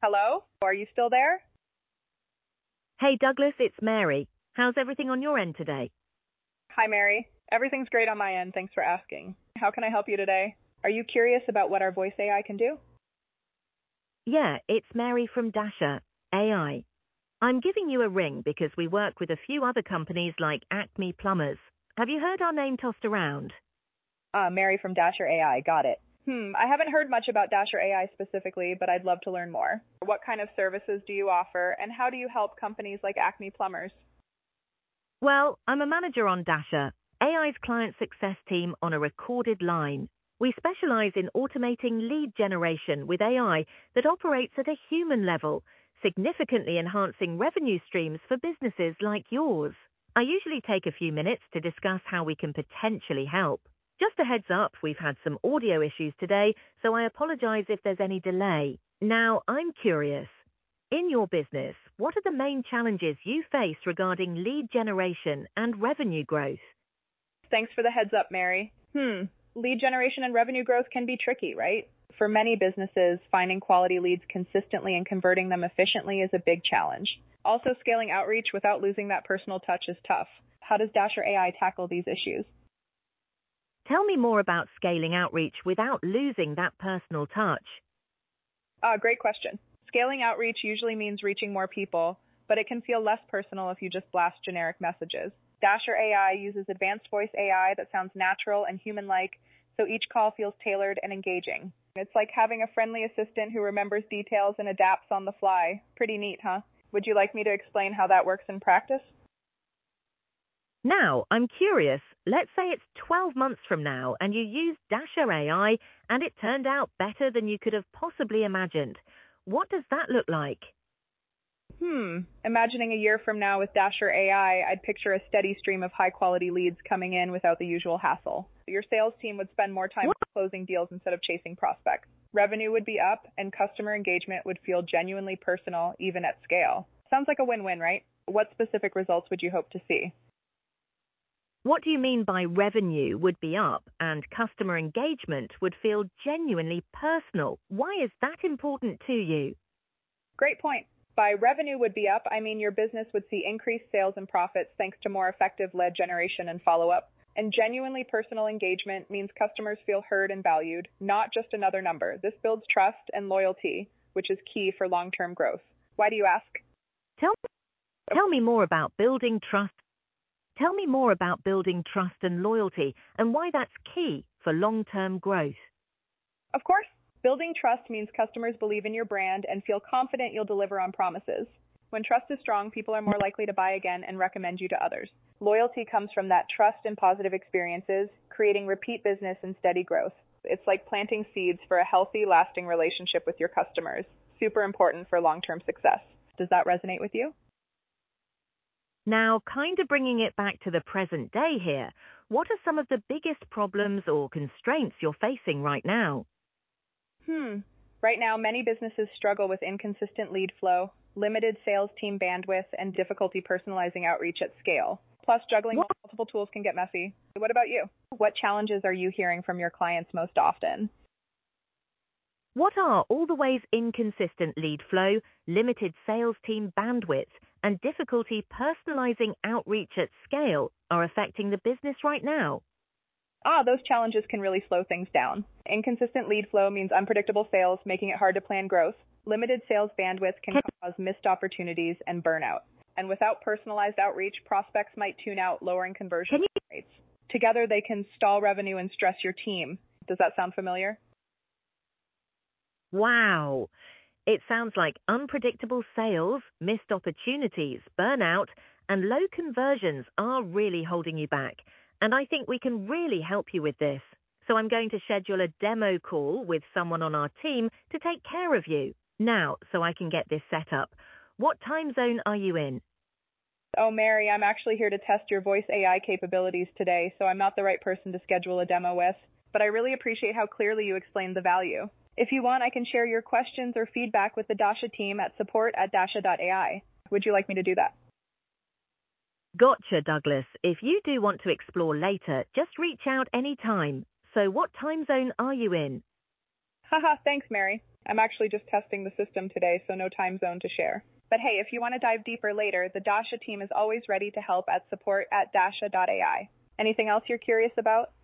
Hello? Are you still there? Hey Douglas, it's Mary. How's everything on your end today? Hi, Mary. Everything's great on my end. Thanks for asking. How can I help you today? Are you curious about what our voice AI can do? Yeah, it's Mary from Dasher AI. I'm giving you a ring because we work with a few other companies like Acme Plumbers. Have you heard our name tossed around? Mary from Dasher AI. Got it. I haven't heard much about Dasher AI specifically, but I'd love to learn more. What kind of services do you offer, and how do you help companies like Acme Plumbers? Well, I'm a manager on Dasher, AI's client success team on a recorded line. We specialize in automating lead generation with AI that operates at a human level, significantly enhancing revenue streams for businesses like yours. I usually take a few minutes to discuss how we can potentially help. Just a heads up, we've had some audio issues today, so I apologize if there's any delay. Now, I'm curious. In your business, what are the main challenges you face regarding lead generation and revenue growth? Thanks for the heads up, Mary. Lead generation and revenue growth can be tricky, right? For many businesses, finding quality leads consistently and converting them efficiently is a big challenge. Also, scaling outreach without losing that personal touch is tough. How does Dasher AI tackle these issues? Tell me more about scaling outreach without losing that personal touch. Great question. Scaling outreach usually means reaching more people, but it can feel less personal if you just blast generic messages. Dasher AI uses advanced voice AI that sounds natural and human-like, so each call feels tailored and engaging. It's like having a friendly assistant who remembers details and adapts on the fly. Pretty neat, huh? Would you like me to explain how that works in practice? Now, I'm curious. Let's say it's 12 months from now and you use Dasher AI and it turned out better than you could have possibly imagined. What does that look like? Imagining a year from now with Dasher AI, I'd picture a steady stream of high-quality leads coming in without the usual hassle. Your sales team would spend more time closing deals instead of chasing prospects. Revenue would be up, and customer engagement would feel genuinely personal, even at scale. Sounds like a win-win, right? What specific results would you hope to see? What do you mean by revenue would be up and customer engagement would feel genuinely personal? Why is that important to you? Great point. By revenue would be up, I mean your business would see increased sales and profits thanks to more effective lead generation and follow-up. And genuinely personal engagement means customers feel heard and valued, not just another number. This builds trust and loyalty, which is key for long-term growth. Why do you ask? Tell me more about building trust. Tell me more about building trust and loyalty and why that's key for long-term growth. Of course. Building trust means customers believe in your brand and feel confident you'll deliver on promises. When trust is strong, people are more likely to buy again and recommend you to others. Loyalty comes from that trust and positive experiences, creating repeat business and steady growth. It's like planting seeds for a healthy, lasting relationship with your customers. Super important for long-term success. Does that resonate with you? Now, kind of bringing it back to the present day here, what are some of the biggest problems or constraints you're facing right now? Right now, many businesses struggle with inconsistent lead flow, limited sales team bandwidth, and difficulty personalizing outreach at scale. Plus, juggling multiple tools can get messy. What about you? What challenges are you hearing from your clients most often? What are all the ways inconsistent lead flow, limited sales team bandwidth, and difficulty personalizing outreach at scale are affecting the business right now? Those challenges can really slow things down. Inconsistent lead flow means unpredictable sales, making it hard to plan growth. Limited sales bandwidth can cause missed opportunities and burnout. And without personalized outreach, prospects might tune out, lowering conversion rates. Together, they can stall revenue and stress your team. Does that sound familiar? Wow. It sounds like unpredictable sales, missed opportunities, burnout, and low conversions are really holding you back. And I think we can really help you with this. So I'm going to schedule a demo call with someone on our team to take care of you. Now, so I can get this set up. What time zone are you in? Oh, Mary, I'm actually here to test your voice AI capabilities today, so I'm not the right person to schedule a demo with. But I really appreciate how clearly you explained the value. If you want, I can share your questions or feedback with the Dasha team at support@dasha.ai. Would you like me to do that? Gotcha, Douglas. If you do want to explore later, just reach out anytime. So what time zone are you in? Haha, thanks, Mary. I'm actually just testing the system today, so no time zone to share. But hey, if you want to dive deeper later, the Dasha team is always ready to help at support@dasha.ai. Anything else you're curious about?